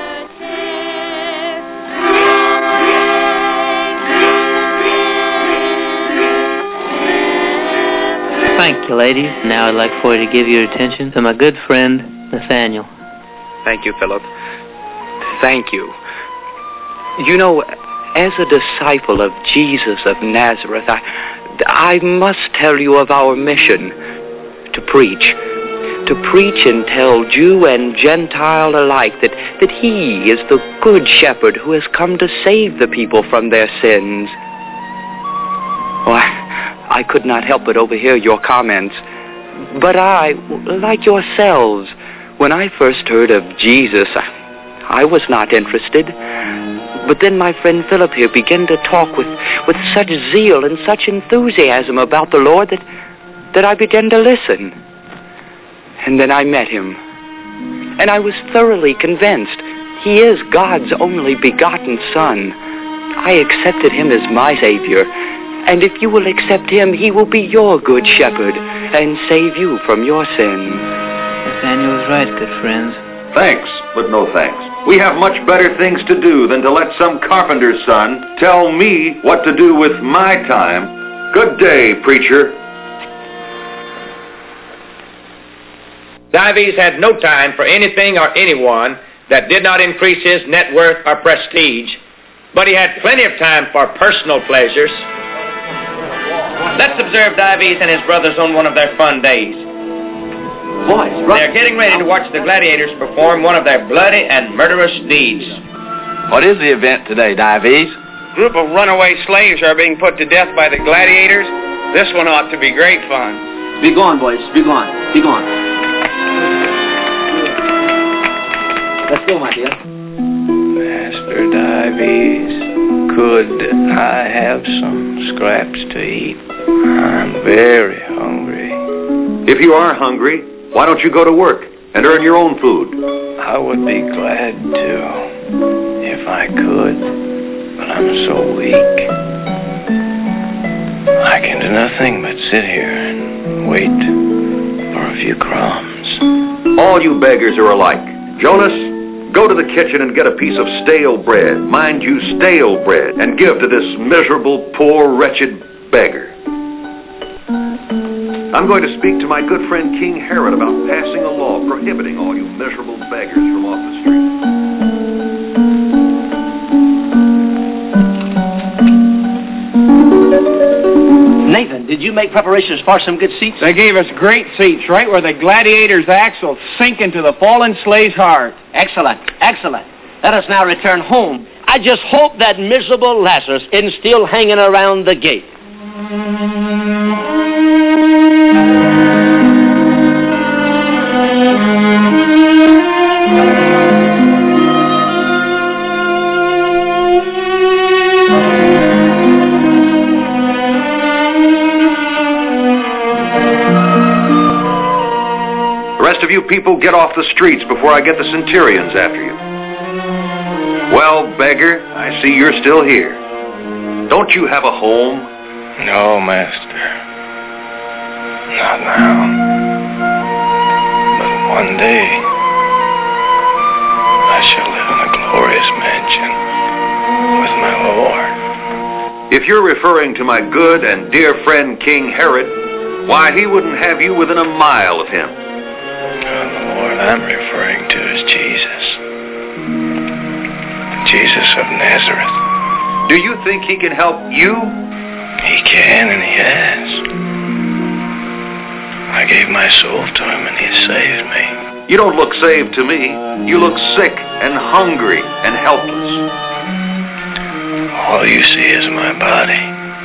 Thank you, ladies. Now I'd like for you to give your attention to my good friend, Nathaniel. Thank you, Philip. Thank you. You know, as a disciple of Jesus of Nazareth, I, I must tell you of our mission to preach. To preach and tell Jew and Gentile alike that, that he is the good shepherd who has come to save the people from their sins. Oh, I, I could not help but overhear your comments. But I, like yourselves, when I first heard of Jesus, I, I was not interested. But then my friend Philip here began to talk with, with such zeal and such enthusiasm about the Lord that, that I began to listen. And then I met him. And I was thoroughly convinced he is God's only begotten Son. I accepted him as my Savior. And if you will accept him, he will be your good shepherd and save you from your sins. Nathaniel is right, good friends. Thanks, but no thanks. We have much better things to do than to let some carpenter's son tell me what to do with my time. Good day, preacher. Dives had no time for anything or anyone that did not increase his net worth or prestige. but he had plenty of time for personal pleasures. Let's observe Dives and his brothers on one of their fun days. Boys, they're getting ready to watch the gladiators perform one of their bloody and murderous deeds. What is the event today, Dives? A group of runaway slaves are being put to death by the gladiators. This one ought to be great fun. Be gone, boys. Be gone. Be gone. Let's go, my dear. Master Dives, could I have some scraps to eat? I'm very hungry. If you are hungry, why don't you go to work and earn your own food? I would be glad to, if I could, but I'm so weak. I can do nothing but sit here and wait for a few crumbs. All you beggars are alike. Jonas, go to the kitchen and get a piece of stale bread, mind you, stale bread, and give to this miserable, poor, wretched beggar. I'm going to speak to my good friend King Herod about passing a law prohibiting all you miserable beggars from off the street. Nathan, did you make preparations for some good seats? They gave us great seats, right where the gladiator's axe will sink into the fallen slave's heart. Excellent, excellent. Let us now return home. I just hope that miserable Lazarus isn't still hanging around the gate. You people get off the streets before I get the centurions after you. Well, beggar, I see you're still here. Don't you have a home? No, master. Not now. But one day, I shall live in a glorious mansion with my Lord. If you're referring to my good and dear friend King Herod, why, he wouldn't have you within a mile of him. The Lord I'm referring to is Jesus. Jesus of Nazareth. Do you think he can help you? He can, and he has. I gave my soul to him, and he saved me. You don't look saved to me. You look sick and hungry and helpless. All you see is my body.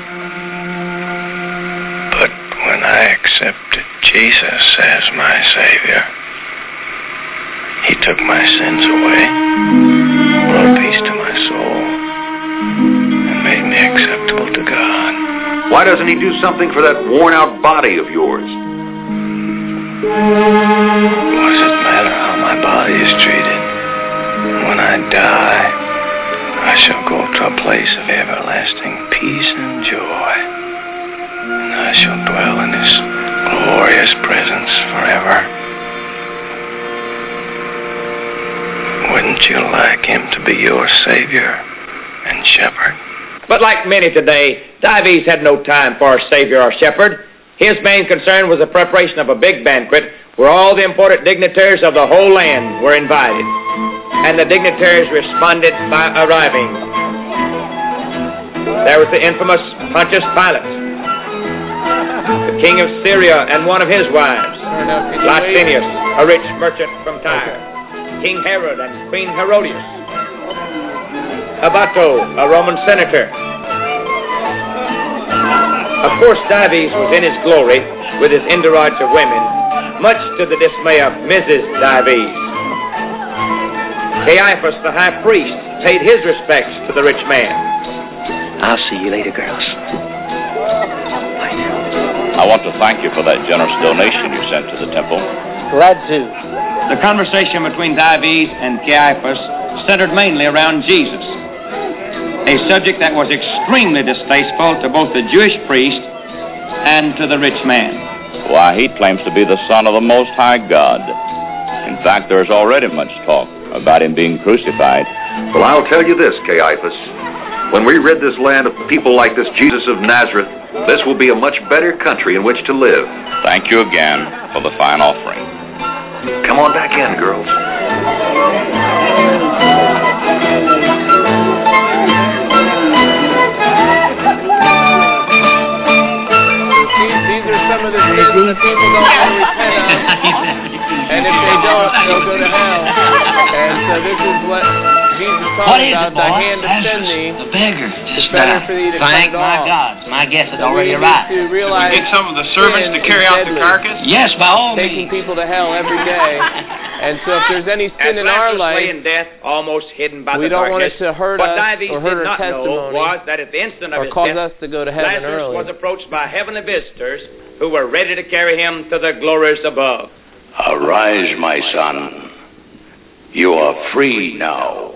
But when I accepted Jesus as my Savior, he took my sins away, brought peace to my soul, and made me acceptable to God. Why doesn't he do something for that worn-out body of yours? What does it matter how my body is treated? When I die, I shall go to a place of everlasting peace and joy, and I shall dwell in his glorious presence forever. Wouldn't you like him to be your Savior and Shepherd? But like many today, Dives had no time for a Savior or Shepherd. His main concern was the preparation of a big banquet where all the important dignitaries of the whole land were invited. And the dignitaries responded by arriving. There was the infamous Pontius Pilate, the king of Syria and one of his wives, Licinius, a rich merchant from Tyre, King Herod and Queen Herodias, Abato, a Roman senator. Of course, Dives was in his glory with his entourage of women, much to the dismay of Missus Dives. Caiaphas, the high priest, paid his respects to the rich man. I'll see you later, girls. I want to thank you for that generous donation you sent to the temple. Glad to. The conversation between Dives and Caiaphas centered mainly around Jesus, a subject that was extremely distasteful to both the Jewish priest and to the rich man. Why, he claims to be the Son of the Most High God. In fact, there's already much talk about him being crucified. Well, I'll tell you this, Caiaphas. When we rid this land of people like this Jesus of Nazareth, this will be a much better country in which to live. Thank you again for the fine offering. Come on back in, girls. thing that people don't want to repent of. And if they don't, they'll go to hell. And so this is what Jesus talking about, the hand to send thee. A beggar. It's better for thee to Thank cut it my off. God. My guess has So already we need arrived. to realize Get some of the servants to carry out the carcass? Yes, by all taking means. people to hell every day. And so if there's any sin As in our Lazarus life, lay in death, almost hidden by we the don't want darkness, it to hurt what us Dives or hurt did our not know testimony was that at the instant of or his cause death, us to go to heaven Lazarus early. was approached by heavenly visitors who were ready to carry him to the glories above. Arise, my son. You are free now.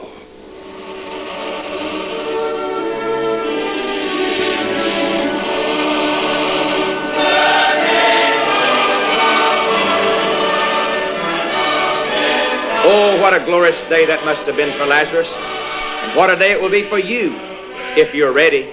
Oh, what a glorious day that must have been for Lazarus. And what a day it will be for you if you're ready.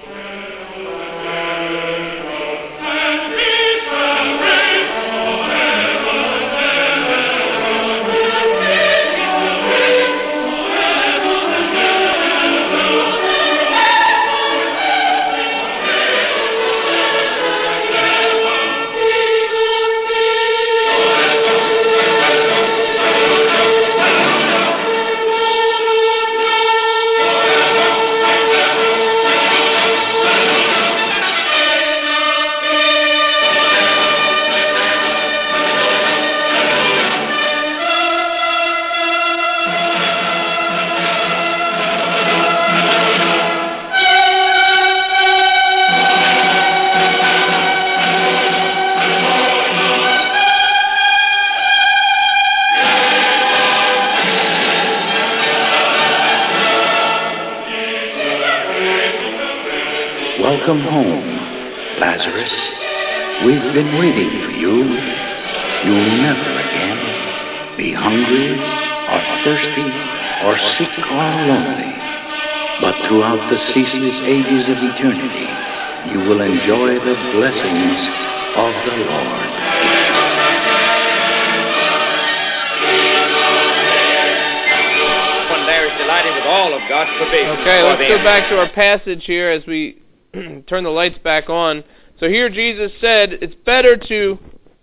Welcome home, Lazarus. We've been waiting for you. You'll never again be hungry or thirsty or sick or lonely. But throughout the ceaseless ages of eternity, you will enjoy the blessings of the Lord. One there is delighted with all of God's provisions. Okay, for let's them. go back to our passage here as we turn the lights back on. So here Jesus said, it's better to,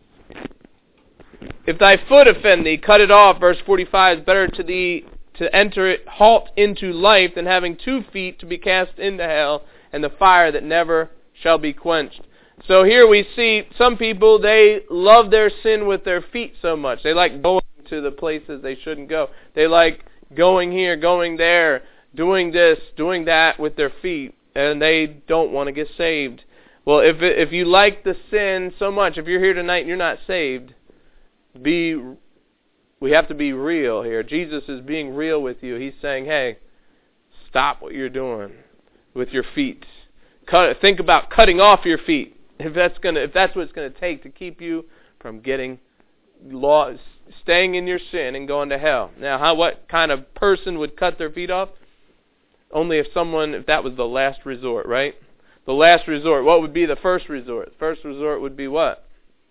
if thy foot offend thee, cut it off. Verse forty-five, it's better to thee to enter it, halt into life, than having two feet to be cast into hell, and the fire that never shall be quenched. So here we see some people, they love their sin with their feet so much. They like going to the places they shouldn't go. They like going here, going there, doing this, doing that with their feet, and they don't want to get saved. Well, if it, if you like the sin so much, if you're here tonight and you're not saved, be we have to be real here. Jesus is being real with you. He's saying, hey, stop what you're doing with your feet. Cut, think about cutting off your feet. If that's gonna, if that's what it's going to take to keep you from getting lost, staying in your sin and going to hell. Now, how what kind of person would cut their feet off? Only if someone, if that was the last resort, right? The last resort. What would be the first resort? The first resort would be what?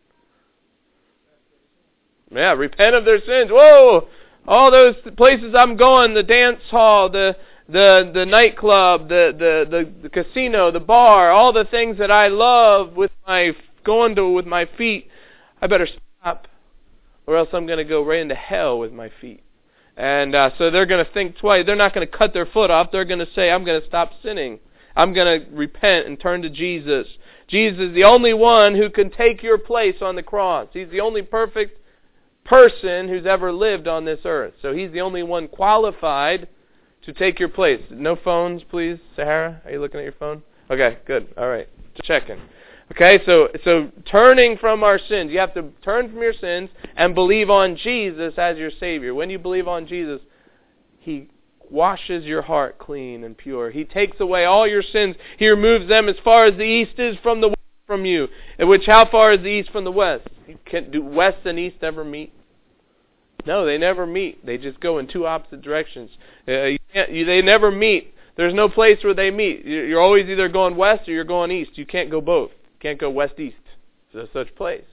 Yeah, repent of their sins. Whoa! All those places I'm going, the dance hall, the the the nightclub, the, the, the, the casino, the bar, all the things that I love with my going to with my feet, I better stop, or else I'm going to go right into hell with my feet. And uh, so they're going to think twice. They're not going to cut their foot off. They're going to say, I'm going to stop sinning. I'm going to repent and turn to Jesus. Jesus is the only one who can take your place on the cross. He's the only perfect person who's ever lived on this earth. So he's the only one qualified to take your place. No phones, please. Sahara, are you looking at your phone? Okay, good. All right. Just checking. Okay, so so turning from our sins. You have to turn from your sins and believe on Jesus as your Savior. When you believe on Jesus, He washes your heart clean and pure. He takes away all your sins. He removes them as far as the east is from the west from you. In which, how far is the east from the west? Can, do west and east ever meet? No, they never meet. They just go in two opposite directions. Uh, you can't, you, they never meet. There's no place where they meet. You're always either going west or you're going east. You can't go both. You can't go west-east. There's no such place.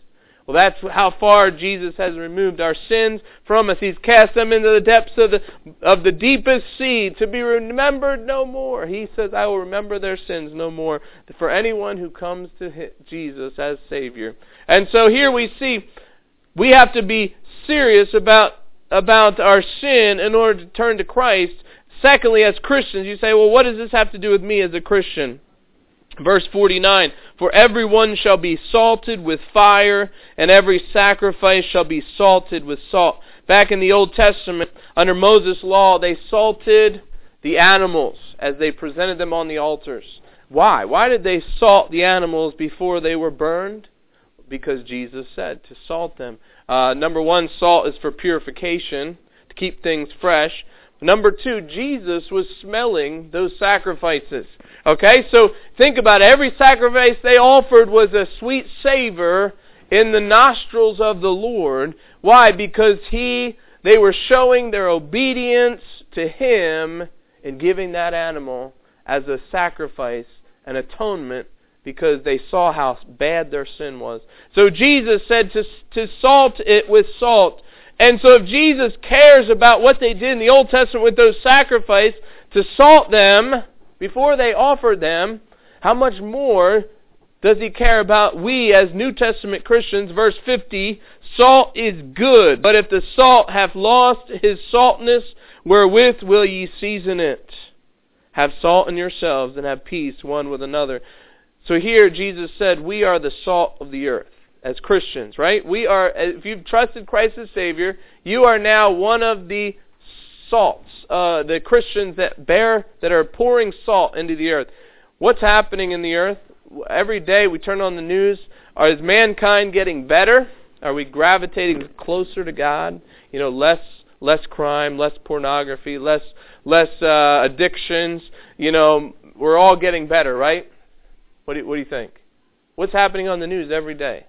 Well, that's how far Jesus has removed our sins from us. He's cast them into the depths of the of the deepest sea to be remembered no more. He says, I will remember their sins no more for anyone who comes to Jesus as Savior. And so here we see we have to be serious about, about our sin in order to turn to Christ. Secondly, as Christians, you say, well, what does this have to do with me as a Christian? Verse forty-nine, for everyone shall be salted with fire, and every sacrifice shall be salted with salt. Back in the Old Testament, under Moses' law, they salted the animals as they presented them on the altars. Why? Why did they salt the animals before they were burned? Because Jesus said to salt them. Uh, number one, salt is for purification, to keep things fresh. Number two, Jesus was smelling those sacrifices. Okay, so think about it. Every sacrifice they offered was a sweet savor in the nostrils of the Lord. Why? Because he, they were showing their obedience to Him in giving that animal as a sacrifice, an atonement, because they saw how bad their sin was. So Jesus said to, to salt it with salt. And so if Jesus cares about what they did in the Old Testament with those sacrifices, to salt them before they offered them, how much more does He care about we as New Testament Christians? Verse fifty, salt is good, but if the salt hath lost his saltness, wherewith will ye season it? Have salt in yourselves, and have peace one with another. So here Jesus said, we are the salt of the earth. As Christians, right? We are, if you've trusted Christ as Savior, you are now one of the salts, uh, the Christians that bear, that are pouring salt into the earth. What's happening in the earth? Every day we turn on the news. Are, is mankind getting better? Are we gravitating closer to God? You know, less less crime, less pornography, less less uh, addictions. You know, we're all getting better, right? What do you, what do you think? What's happening on the news every day?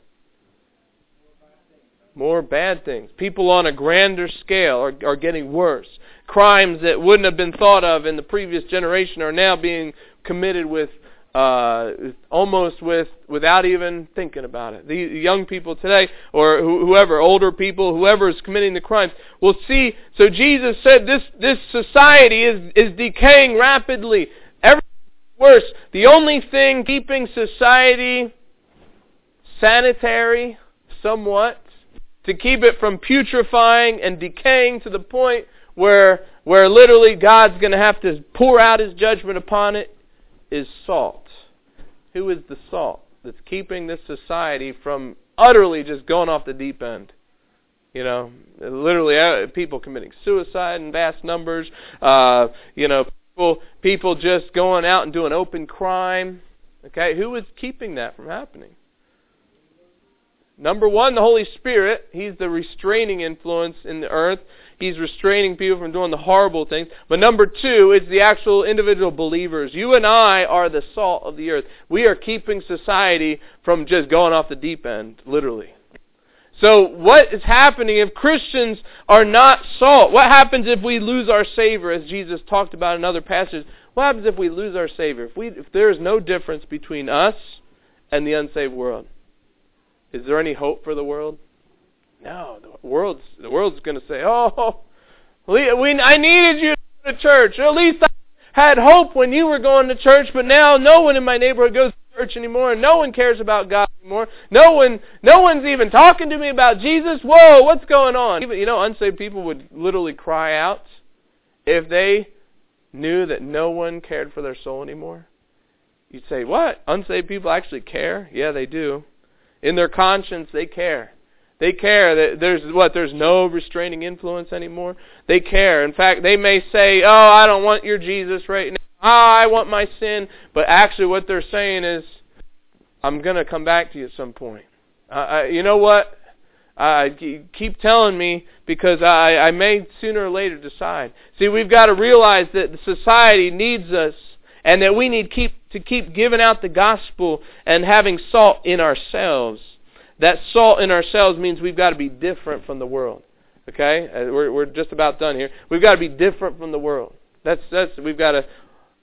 More bad things. People on a grander scale are, are getting worse. Crimes that wouldn't have been thought of in the previous generation are now being committed with uh, almost with without even thinking about it. The young people today, or wh- whoever, older people, whoever is committing the crimes, will see. So Jesus said this this society is is decaying rapidly. Everything's worse. The only thing keeping society sanitary, somewhat, to keep it from putrefying and decaying to the point where where literally God's going to have to pour out His judgment upon it, is salt. Who is the salt that's keeping this society from utterly just going off the deep end? You know, literally uh, people committing suicide in vast numbers. Uh, you know, people people just going out and doing open crime. Okay, who is keeping that from happening? Number one, the Holy Spirit. He's the restraining influence in the earth. He's restraining people from doing the horrible things. But number two, it's the actual individual believers. You and I are the salt of the earth. We are keeping society from just going off the deep end, literally. So what is happening if Christians are not salt? What happens if we lose our Savior, as Jesus talked about in other passages? What happens if we lose our Savior? If we, if there is no difference between us and the unsaved world? Is there any hope for the world? No, the world's the world's going to say, "Oh, we, we I needed you to go to church. Or at least I had hope when you were going to church, but now no one in my neighborhood goes to church anymore, and no one cares about God anymore. No one, no one's even talking to me about Jesus. Whoa, what's going on?" Even, you know, unsaved people would literally cry out if they knew that no one cared for their soul anymore. You'd say, "What? Unsaved people actually care?" Yeah, they do. In their conscience, they care. They care that there's what there's no restraining influence anymore. They care. In fact, they may say, "Oh, I don't want your Jesus right now. Oh, I want my sin." But actually, what they're saying is, "I'm going to come back to you at some point. Uh, I, you know what? Uh, keep telling me because I, I may sooner or later decide." See, we've got to realize that the society needs us, and that we need keep to keep giving out the gospel and having salt in ourselves. That salt in ourselves means we've got to be different from the world. Okay, we're we're just about done here. We've got to be different from the world. That's that's we've got to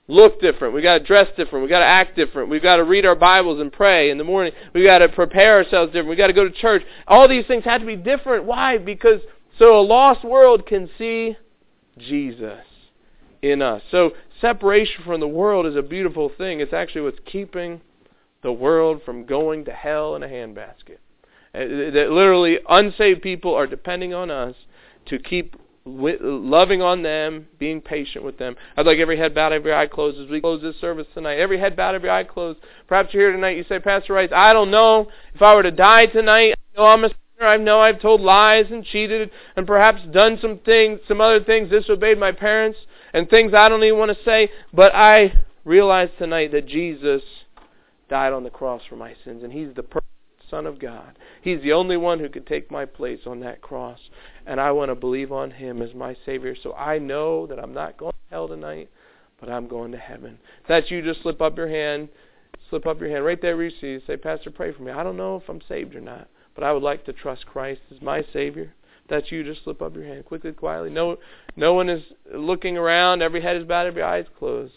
look different. We've got to dress different. We've got to act different. We've got to read our Bibles and pray in the morning. We've got to prepare ourselves different. We've got to go to church. All these things have to be different. Why? Because so a lost world can see Jesus in us. So separation from the world is a beautiful thing. It's actually what's keeping the world from going to hell in a handbasket. That literally unsaved people are depending on us to keep loving on them, being patient with them. I'd like every head bowed, every eye closed as we close this service tonight. Every head bowed, every eye closed. Perhaps you're here tonight, you say, Pastor Rice, I don't know if I were to die tonight. I know I'm a sinner. I know I've told lies and cheated and perhaps done some things, some other things, disobeyed my parents and things I don't even want to say. But I realize tonight that Jesus died on the cross for my sins, and He's the perfect Son of God. He's the only one who could take my place on that cross. And I want to believe on Him as my Savior. So I know that I'm not going to hell tonight, but I'm going to heaven. If that's you, just slip up your hand. Slip up your hand right there where you see. Say, Pastor, pray for me. I don't know if I'm saved or not, but I would like to trust Christ as my Savior. If that's you, just slip up your hand quickly, quietly. No, no one is looking around. Every head is bowed, every eye is closed.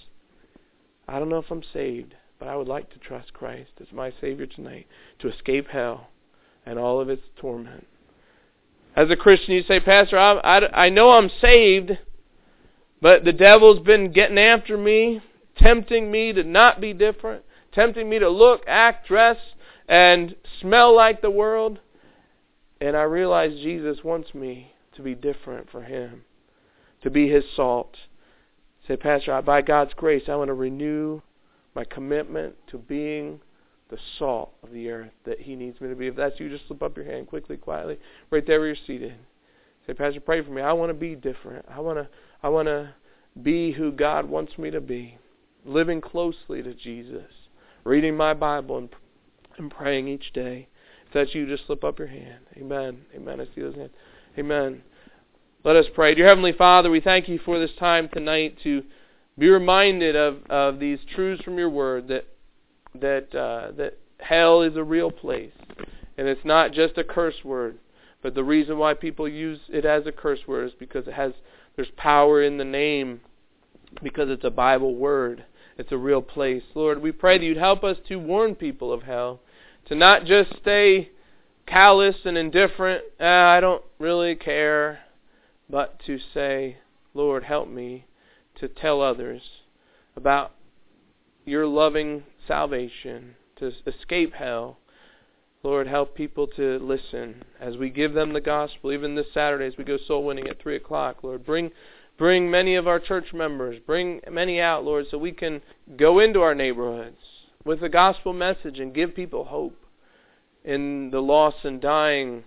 I don't know if I'm saved, but I would like to trust Christ as my Savior tonight to escape hell and all of its torment. As a Christian, you say, Pastor, I, I, I know I'm saved, but the devil's been getting after me, tempting me to not be different, tempting me to look, act, dress, and smell like the world. And I realize Jesus wants me to be different for Him, to be His salt. Say, Pastor, by God's grace, I want to renew my commitment to being the salt of the earth that He needs me to be. If that's you, just slip up your hand quickly, quietly, right there where you're seated. Say, Pastor, pray for me. I want to be different. I want to, I want to be who God wants me to be, living closely to Jesus, reading my Bible and, and praying each day. If that's you, just slip up your hand. Amen. Amen. I see those hands. Amen. Let us pray. Dear Heavenly Father, we thank You for this time tonight to be reminded of, of these truths from Your Word, that that uh, that hell is a real place, and it's not just a curse word. But the reason why people use it as a curse word is because it has there's power in the name, because it's a Bible word. It's a real place. Lord, we pray that You'd help us to warn people of hell, to not just stay callous and indifferent. Ah, I don't really care, but to say, Lord, help me to tell others about Your loving salvation, to escape hell. Lord, help people to listen as we give them the gospel, even this Saturday as we go soul winning at three o'clock. Lord, bring bring many of our church members, bring many out, Lord, so we can go into our neighborhoods with the gospel message and give people hope in the lost and dying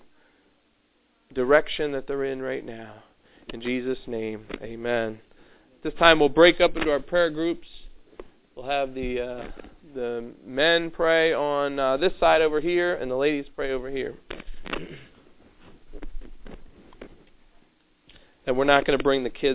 direction that they're in right now. In Jesus' name, amen. This time we'll break up into our prayer groups. We'll have the uh, the men pray on uh, this side over here, and the ladies pray over here. And we're not going to bring the kids